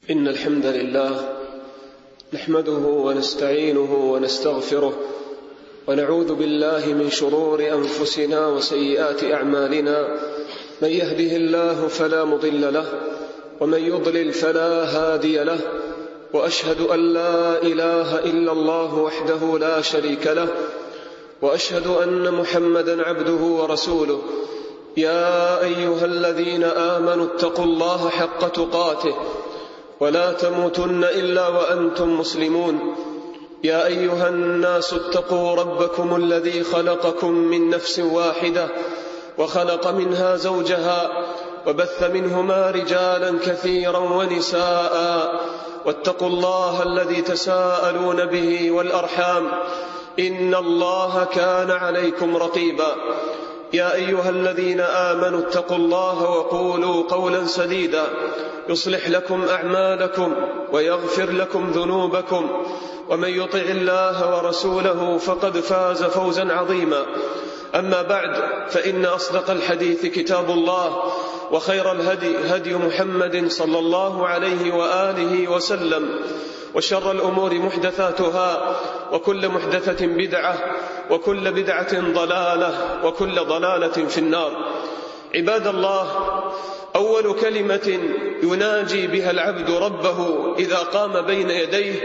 إن الحمد لله نحمده ونستعينه ونستغفره ونعوذ بالله من شرور أنفسنا وسيئات أعمالنا. من يهده الله فلا مضل له ومن يضلل فلا هادي له، وأشهد أن لا إله إلا الله وحده لا شريك له، وأشهد أن محمدا عبده ورسوله. يا أيها الذين آمنوا اتقوا الله حق تقاته ولا تموتن إلا وأنتم مسلمون. يا أيها الناس اتقوا ربكم الذي خلقكم من نفس واحدة وخلق منها زوجها وبث منهما رجالا كثيرا ونساء، واتقوا الله الذي تساءلون به والأرحام إن الله كان عليكم رقيبا. يا أيها الذين آمنوا اتقوا الله وقولوا قولا سديدا يصلح لكم أعمالكم ويغفر لكم ذنوبكم، ومن يطع الله ورسوله فقد فاز فوزا عظيما. أما بعد، فإن أصدق الحديث كتاب الله، وخير الهدي هدي محمد صلى الله عليه وآله وسلم، وشر الأمور محدثاتها، وكل محدثة بدعة، وكل بدعة ضلالة، وكل ضلالة في النار. عباد الله، أول كلمة يناجي بها العبد ربه إذا قام بين يديه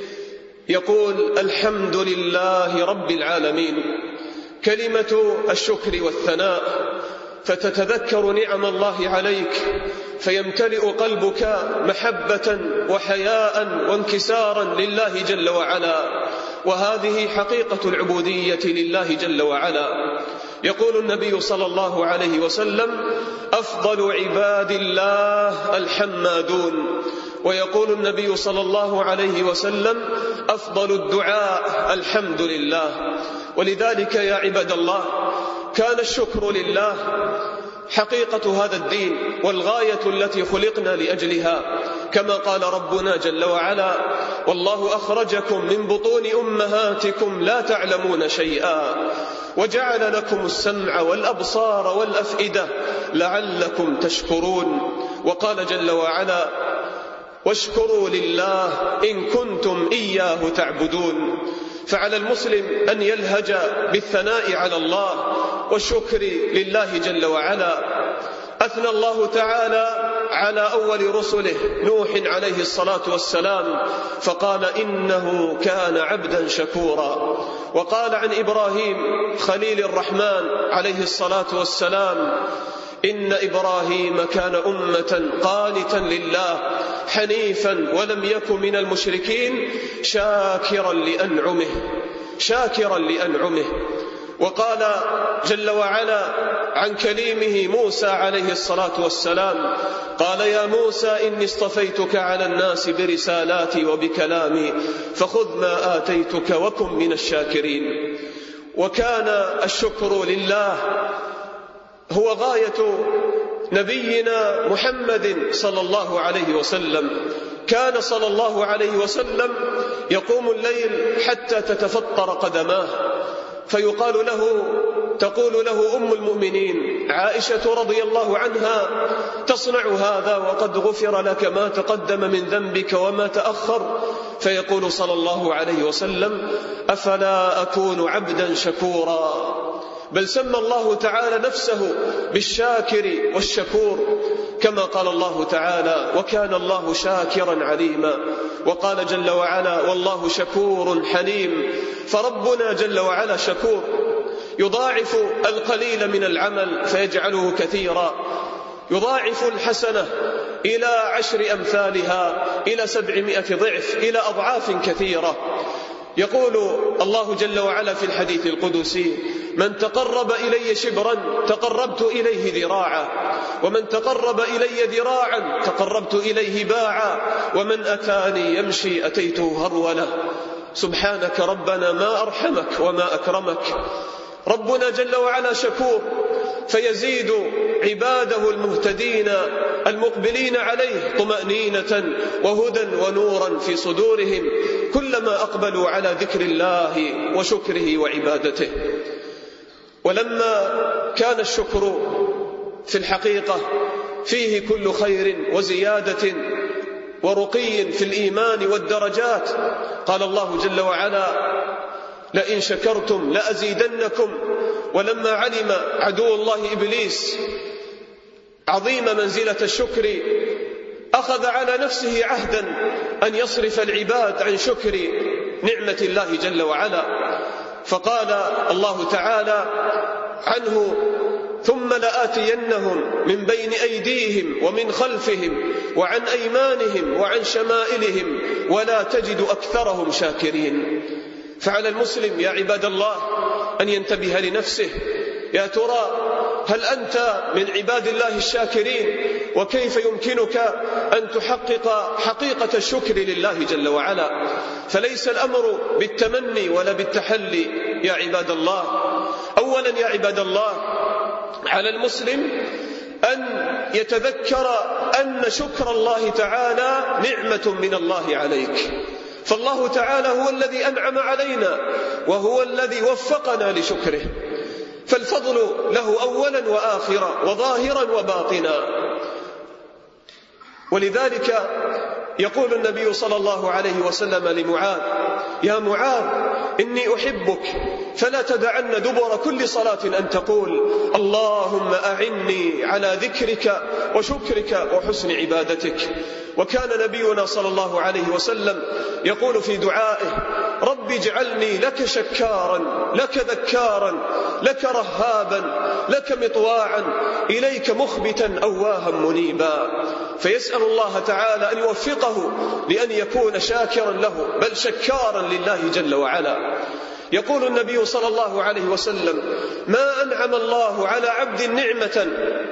يقول الحمد لله رب العالمين، كلمة الشكر والثناء، فتتذكر نعم الله عليك فيمتلئ قلبك محبة وحياء وانكسارا لله جل وعلا، وهذه حقيقة العبودية لله جل وعلا. يقول النبي صلى الله عليه وسلم أفضل عباد الله الحمادون، ويقول النبي صلى الله عليه وسلم أفضل الدعاء الحمد لله. ولذلك يا عباد الله، كان الشكر لله حقيقة هذا الدين والغاية التي خلقنا لأجلها، كما قال ربنا جل وعلا والله أخرجكم من بطون أمهاتكم لا تعلمون شيئا وجعل لكم السمع والأبصار والأفئدة لعلكم تشكرون. وقال جل وعلا واشكروا لله إن كنتم إياه تعبدون. فعلى المسلم أن يلهج بالثناء على الله والشكر لله جل وعلا. أثنى الله تعالى على أول رسله نوح عليه الصلاة والسلام فقال إنه كان عبدا شكورا. وقال عن إبراهيم خليل الرحمن عليه الصلاة والسلام إن إبراهيم كان أمة قانتا لله حنيفا ولم يكن من المشركين شاكرا لأنعمه. وقال جل وعلا عن كليمه موسى عليه الصلاة والسلام قال يا موسى إني اصطفيتك على الناس برسالاتي وبكلامي فخذ ما آتيتك وكن من الشاكرين. وكان الشكر لله هو غاية نبينا محمد صلى الله عليه وسلم. كان صلى الله عليه وسلم يقوم الليل حتى تتفطر قدماه، تقول له أم المؤمنين عائشة رضي الله عنها تصنع هذا وقد غفر لك ما تقدم من ذنبك وما تأخر، فيقول صلى الله عليه وسلم أفلا أكون عبدا شكورا. بل سمى الله تعالى نفسه بالشاكر والشكور، كما قال الله تعالى وكان الله شاكرا عليما. وقال جل وعلا والله شكور حليم. فربنا جل وعلا شكور يضاعف القليل من العمل فيجعله كثيرا، يضاعف الحسنة إلى 10 أمثالها إلى 700 ضعف إلى أضعاف كثيرة. يقول الله جل وعلا في الحديث القدسي من تقرب إلي شبرا تقربت إليه ذراعا، ومن تقرب إلي ذراعا تقربت إليه باعا، ومن أتاني يمشي أتيته هرولا. سبحانك ربنا ما أرحمك وما أكرمك. ربنا جل وعلا شكور فيزيد عباده المهتدين المقبلين عليه طمأنينة وهدى ونورا في صدورهم كلما أقبلوا على ذكر الله وشكره وعبادته. ولما كان الشكر في الحقيقة فيه كل خير وزيادة ورقي في الإيمان والدرجات. قال الله جل وعلا: لئن شكرتم لأزيدنكم. ولما علم عدو الله إبليس عظيم منزلة الشكر أخذ على نفسه عهدا أن يصرف العباد عن شكر نعمة الله جل وعلا، فقال الله تعالى عنه: ثم لآتينهم من بين أيديهم ومن خلفهم وعن أيمانهم وعن شمائلهم ولا تجد أكثرهم شاكرين. فعلى المسلم يا عباد الله أن ينتبه لنفسه: يا ترى هل أنت من عباد الله الشاكرين؟ وكيف يمكنك أن تحقق حقيقة الشكر لله جل وعلا؟ فليس الأمر بالتمني ولا بالتحلي يا عباد الله. أولا يا عباد الله، على المسلم أن يتذكر أن شكر الله تعالى نعمة من الله عليك، فالله تعالى هو الذي أنعم علينا وهو الذي وفقنا لشكره، فالفضل له أولا وآخرا وظاهرا وباطنا. ولذلك يقول النبي صلى الله عليه وسلم لمعاذ: يا معاذ إني أحبك فلا تدعن دبر كل صلاة أن تقول: اللهم أعني على ذكرك وشكرك وحسن عبادتك. وكان نبينا صلى الله عليه وسلم يقول في دعائه: رب اجعلني لك شكارا لك ذكارا لك رهابا لك مطواعا إليك مخبتا أواها منيبا. فيسأل الله تعالى أن يوفقه لأن يكون شاكرا له بل شكارا لله جل وعلا. يقول النبي صلى الله عليه وسلم: ما أنعم الله على عبد نعمة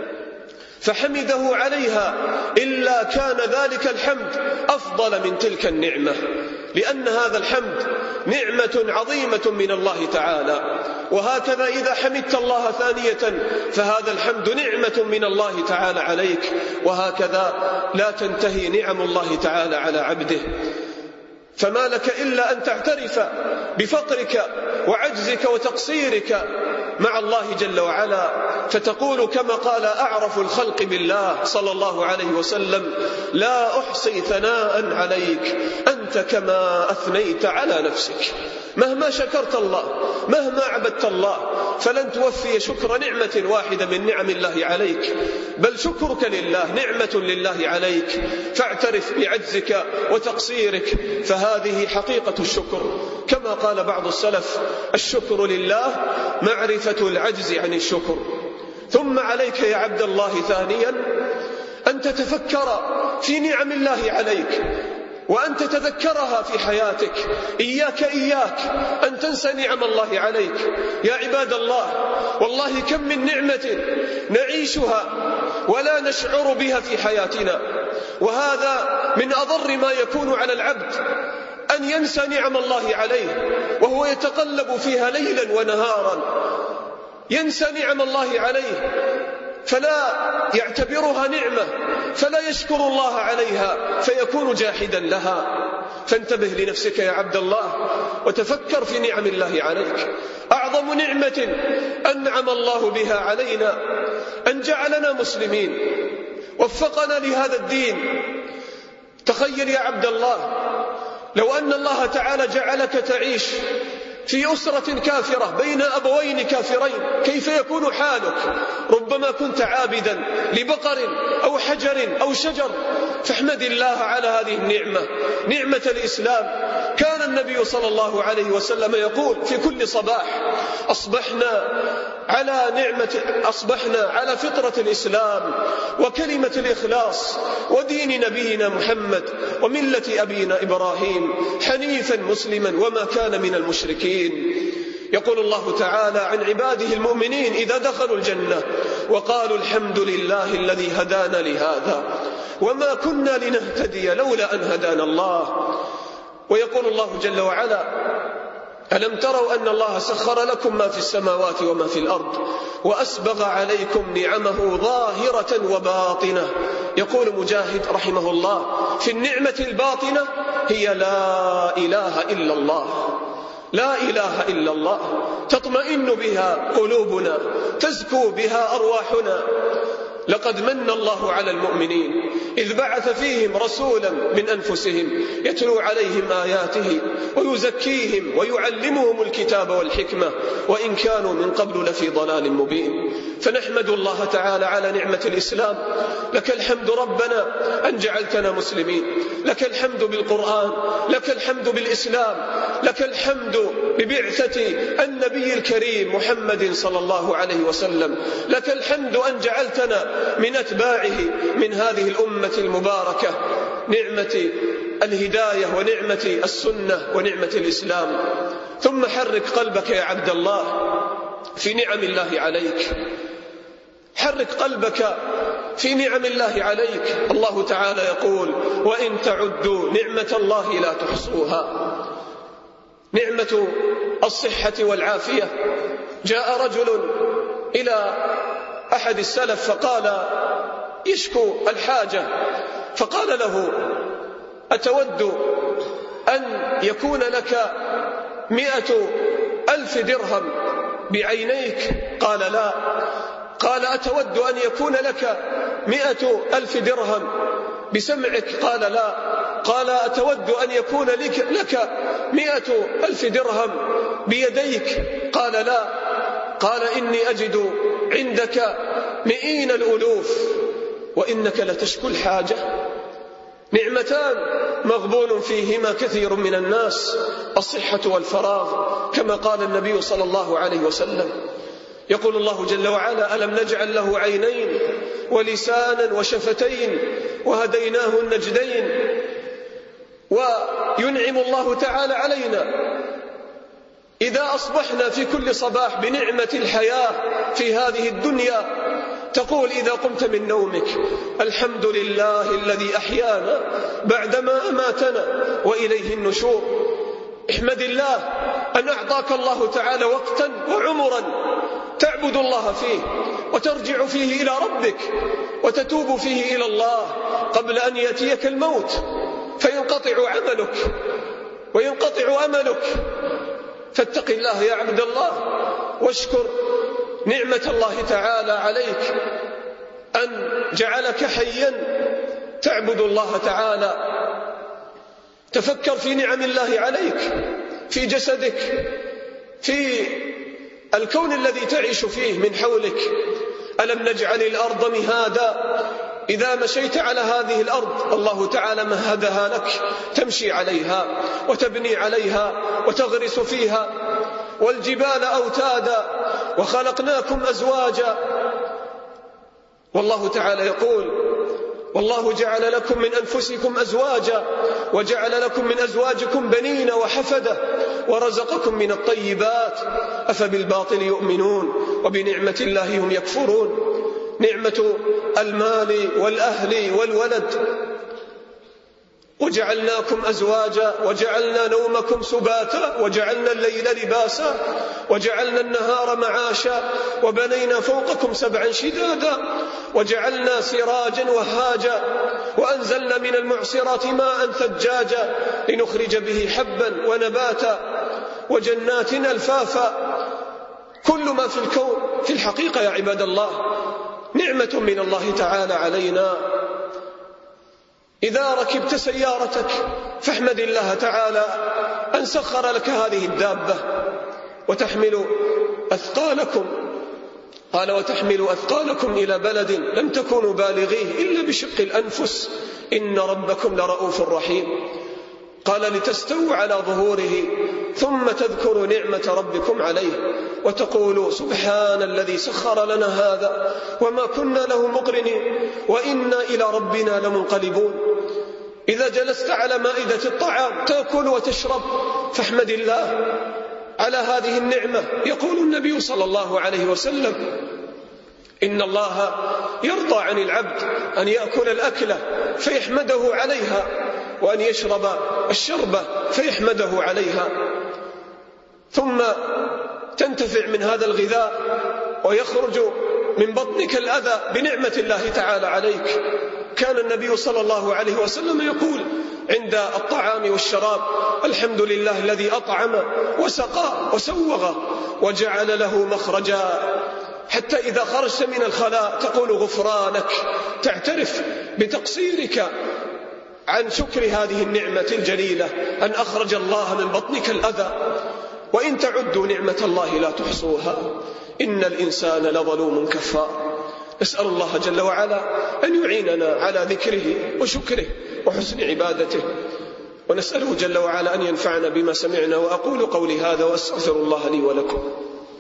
فحمده عليها إلا كان ذلك الحمد أفضل من تلك النعمة، لأن هذا الحمد نعمة عظيمة من الله تعالى. وهكذا إذا حمدت الله ثانية فهذا الحمد نعمة من الله تعالى عليك، وهكذا لا تنتهي نعم الله تعالى على عبده. فما لك إلا أن تعترف بفقرك وعجزك وتقصيرك مع الله جل وعلا، فتقول كما قال أعرف الخلق بالله صلى الله عليه وسلم: لا أحصي ثناء عليك أنت كما أثنيت على نفسك. مهما شكرت الله مهما عبدت الله فلن توفي شكر نعمة واحدة من نعم الله عليك، بل شكرك لله نعمة لله عليك، فاعترف بعجزك وتقصيرك، فهذه حقيقة الشكر. كما قال بعض السلف: الشكر لله معرفة العجز عن الشكر. ثم عليك يا عبد الله ثانيا أن تتفكر في نعم الله عليك وأن تتذكرها في حياتك. إياك أن تنسى نعم الله عليك يا عباد الله. والله كم من نعمة نعيشها ولا نشعر بها في حياتنا، وهذا من أضر ما يكون على العبد أن ينسى نعم الله عليه وهو يتقلب فيها ليلا ونهارا، ينسى نعم الله عليه فلا يعتبرها نعمة فلا يشكر الله عليها فيكون جاحدا لها. فانتبه لنفسك يا عبد الله وتفكر في نعم الله عليك. أعظم نعمة أنعم الله بها علينا أن جعلنا مسلمين، وفقنا لهذا الدين. تخيل يا عبد الله لو أن الله تعالى جعلك تعيش في أسرة كافرة بين أبوين كافرين، كيف يكون حالك؟ ربما كنت عابدا لبقر أو حجر أو شجر. فاحمد الله على هذه النعمة، نعمة الإسلام. كان النبي صلى الله عليه وسلم يقول في كل صباح: أصبحنا على فطرة الإسلام وكلمة الإخلاص ودين نبينا محمد وملة أبينا إبراهيم حنيفا مسلما وما كان من المشركين. يقول الله تعالى عن عباده المؤمنين إذا دخلوا الجنة وقالوا: الحمد لله الذي هدانا لهذا وما كنا لنهتدي لولا أن هدانا الله. ويقول الله جل وعلا: ألم تروا أن الله سخر لكم ما في السماوات وما في الأرض وأسبغ عليكم نعمه ظاهرة وباطنة. يقول مجاهد رحمه الله: في النعمة الباطنة هي لا إله إلا الله، لا إله إلا الله، تطمئن بها قلوبنا، تزكو بها أرواحنا. لقد من الله على المؤمنين إذ بعث فيهم رسولا من أنفسهم يتلو عليهم آياته ويزكيهم ويعلمهم الكتاب والحكمة وإن كانوا من قبل لفي ضلال مبين. فنحمد الله تعالى على نعمة الإسلام. لك الحمد ربنا أن جعلتنا مسلمين، لك الحمد بالقرآن، لك الحمد بالإسلام، لك الحمد ببعثة النبي الكريم محمد صلى الله عليه وسلم، لك الحمد أن جعلتنا من أتباعه من هذه الأمة المباركة، نعمة الهداية ونعمة السنة ونعمة الإسلام. ثم حرك قلبك يا عبد الله في نعم الله عليك، حرك قلبك في نعم الله عليك. الله تعالى يقول وإن تعدوا نعمة الله لا تحصوها. نعمة الصحة والعافية. جاء رجل إلى أحد السلف فقال يشكو الحاجة، فقال له أتود أن يكون لك 100,000 درهم بعينيك؟ قال لا. قال أتود أن يكون لك 100,000 درهم بسمعك؟ قال لا. قال أتود أن يكون لك 100,000 درهم بيديك؟ قال لا. قال إني أجد عندك 100 الألوف وإنك لتشكو الحاجة. نعمتان مغبون فيهما كثير من الناس، الصحة والفراغ، كما قال النبي صلى الله عليه وسلم. يقول الله جل وعلا ألم نجعل له عينين ولسانا وشفتين وهديناه النجدين. وينعم الله تعالى علينا إذا أصبحنا في كل صباح بنعمة الحياة في هذه الدنيا، تقول إذا قمت من نومك الحمد لله الذي أحيانا بعدما أماتنا وإليه النشور. احمد الله أن أعطاك الله تعالى وقتا وعمرا تعبد الله فيه وترجع فيه إلى ربك وتتوب فيه إلى الله قبل أن يأتيك الموت فينقطع عملك وينقطع أملك. فاتق الله يا عبد الله واشكر نعمة الله تعالى عليك أن جعلك حيا تعبد الله تعالى. تفكر في نعم الله عليك في جسدك، في الكون الذي تعيش فيه من حولك. ألم نجعل الأرض مهادا؟ إذا مشيت على هذه الأرض الله تعالى مهدها لك تمشي عليها وتبني عليها وتغرس فيها، والجبال أوتادا وخلقناكم أزواجا. والله تعالى يقول والله جعل لكم من أنفسكم أزواجا وجعل لكم من أزواجكم بنين وحفدة ورزقكم من الطيبات أفبالباطل يؤمنون وبنعمة الله هم يكفرون. نعمة المال والأهل والولد. وجعلناكم أزواجا وجعلنا نومكم سباتا وجعلنا الليل لباسا وجعلنا النهار معاشا وبنينا فوقكم 7 شدادا وجعلنا سراجا وهاجا وأنزلنا من المعصرات ماء ثجاجا لنخرج به حبا ونباتا وجنات ألفافا. كل ما في الكون في الحقيقة يا عباد الله نعمة من الله تعالى علينا. إذا ركبت سيارتك فاحمد الله تعالى أن سخر لك هذه الدابة وتحمل أثقالكم. قال وتحمل أثقالكم إلى بلد لم تكونوا بالغيه إلا بشق الأنفس إن ربكم لرؤوف رحيم. قال لتستووا على ظهوره ثم تذكروا نعمة ربكم عليه وتقولوا سبحان الذي سخر لنا هذا وما كنا له مقرنين وإنا إلى ربنا لمنقلبون. إذا جلست على مائدة الطعام تأكل وتشرب فاحمد الله على هذه النعمة. يقول النبي صلى الله عليه وسلم إن الله يرضى عن العبد أن يأكل الأكلة فيحمده عليها وأن يشرب الشربة فيحمده عليها، ثم تنتفع من هذا الغذاء ويخرج من بطنك الأذى بنعمة الله تعالى عليك. كان النبي صلى الله عليه وسلم يقول عند الطعام والشراب الحمد لله الذي أطعم وسقى وسوغ وجعل له مخرجا حتى إذا خرجت من الخلاء تقول غفرانك، تعترف بتقصيرك عن شكر هذه النعمة الجليلة أن أخرج الله من بطنك الأذى. وإن تعدوا نعمة الله لا تحصوها إن الإنسان لظلوم كفار. نسأل الله جل وعلا أن يعيننا على ذكره وشكره وحسن عبادته، ونسأله جل وعلا أن ينفعنا بما سمعنا. وأقول قولي هذا وأستغفر الله لي ولكم.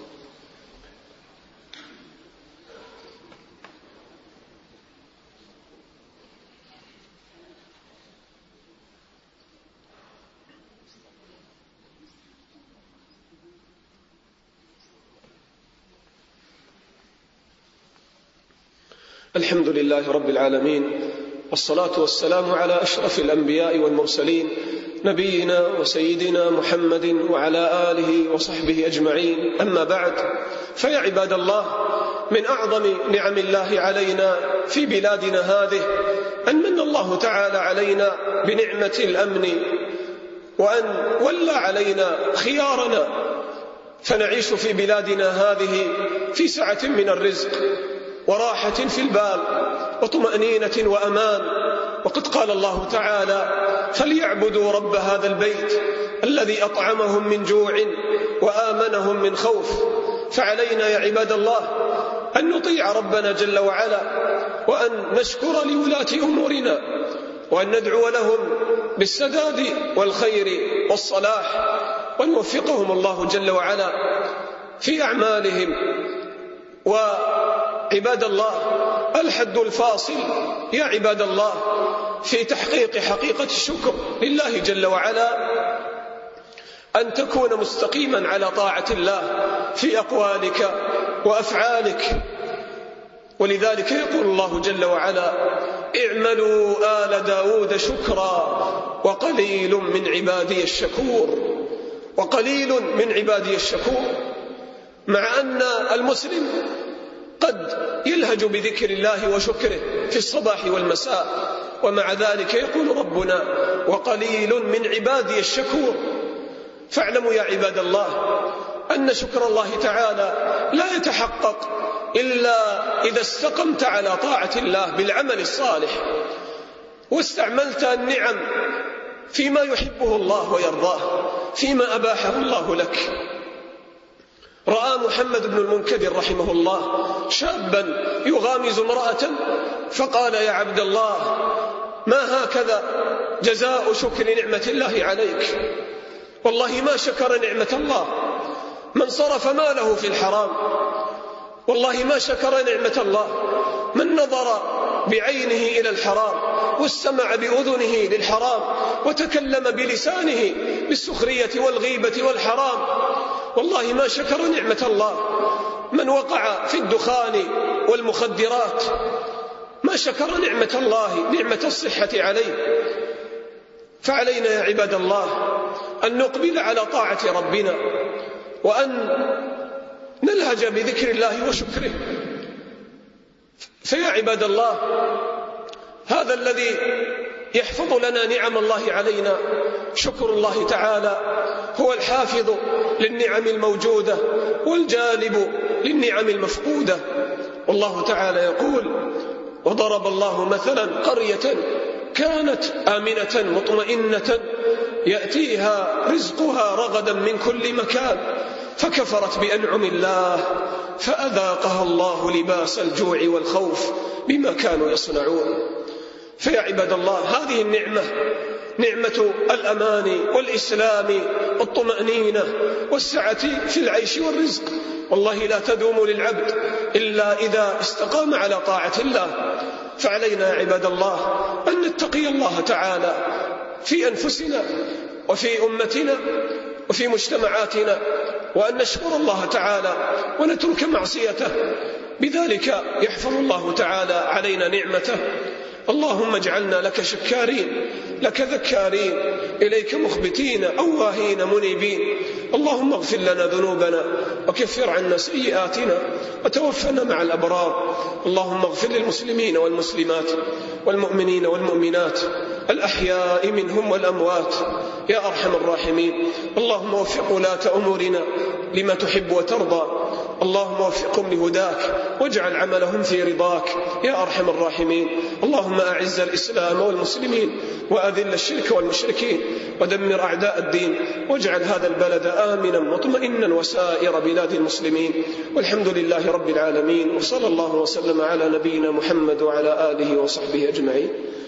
الحمد لله رب العالمين، والصلاة والسلام على أشرف الأنبياء والمرسلين نبينا وسيدنا محمد وعلى آله وصحبه أجمعين. أما بعد، فيا عباد الله، من أعظم نعم الله علينا في بلادنا هذه أن من الله تعالى علينا بنعمة الأمن، وأن ولى علينا خيارنا، فنعيش في بلادنا هذه في سعة من الرزق وراحة في البال وطمأنينة وأمان. وقد قال الله تعالى: فليعبدوا رب هذا البيت الذي أطعمهم من جوع وآمنهم من خوف. فعلينا يا عباد الله أن نطيع ربنا جل وعلا، وأن نشكر لولاة أمورنا، وأن ندعو لهم بالسداد والخير والصلاح، وأن يوفقهم الله جل وعلا في أعمالهم. وعباد الله، الحد الفاصل يا عباد الله في تحقيق حقيقة الشكر لله جل وعلا أن تكون مستقيما على طاعة الله في أقوالك وأفعالك. ولذلك يقول الله جل وعلا: اعملوا آل داود شكرا وقليل من عبادي الشكور. وقليل من عبادي الشكور، مع أن المسلم قد يلهج بذكر الله وشكره في الصباح والمساء، ومع ذلك يقول ربنا: وقليل من عبادي الشكور. فاعلموا يا عباد الله أن شكر الله تعالى لا يتحقق إلا إذا استقمت على طاعة الله بالعمل الصالح، واستعملت النعم فيما يحبه الله ويرضاه، فيما أباحه الله لك. رأى محمد بن المنكدر رحمه الله شابا يغامز امرأة، فقال: يا عبد الله، ما هكذا جزاء شكر نعمة الله عليك؟ والله ما شكر نعمة الله من صرف ماله في الحرام، والله ما شكر نعمة الله من نظر بعينه إلى الحرام واستمع بأذنه للحرام وتكلم بلسانه بالسخرية والغيبة والحرام. والله ما شكر نعمة الله من وقع في الدخان والمخدرات، ما شكر نعمة الله، نعمة الصحة عليه. فعلينا يا عباد الله أن نقبل على طاعة ربنا، وأن نلهج بذكر الله وشكره. فيا عباد الله، هذا الذي يحفظ لنا نعم الله علينا شكر الله تعالى، هو الحافظ للنعم الموجودة والجالب للنعم المفقودة. والله تعالى يقول: وضرب الله مثلا قرية كانت آمنة مطمئنة يأتيها رزقها رغدا من كل مكان فكفرت بأنعم الله فأذاقها الله لباس الجوع والخوف بما كانوا يصنعون. فيا عباد الله، هذه النعمة، نعمة الأمان والإسلام والطمأنينة والسعة في العيش والرزق، والله لا تدوم للعبد إلا إذا استقام على طاعة الله. فعلينا يا عباد الله أن نتقي الله تعالى في أنفسنا وفي أمتنا وفي مجتمعاتنا، وأن نشكر الله تعالى ونترك معصيته، بذلك يحفظ الله تعالى علينا نعمته. اللهم اجعلنا لك شكارين، لك ذكارين، إليك مخبتين أواهين منيبين. اللهم اغفر لنا ذنوبنا وكفر عنا سيئاتنا وتوفنا مع الأبرار. اللهم اغفر للمسلمين والمسلمات والمؤمنين والمؤمنات الأحياء منهم والأموات يا أرحم الراحمين. اللهم وفق ولاة أمورنا لما تحب وترضى، اللهم وفقهم لهداك واجعل عملهم في رضاك يا أرحم الراحمين. اللهم أعز الإسلام والمسلمين وأذل الشرك والمشركين ودمر أعداء الدين واجعل هذا البلد آمنا مطمئنا وسائر بلاد المسلمين، والحمد لله رب العالمين، وصلى الله وسلم على نبينا محمد وعلى آله وصحبه أجمعين.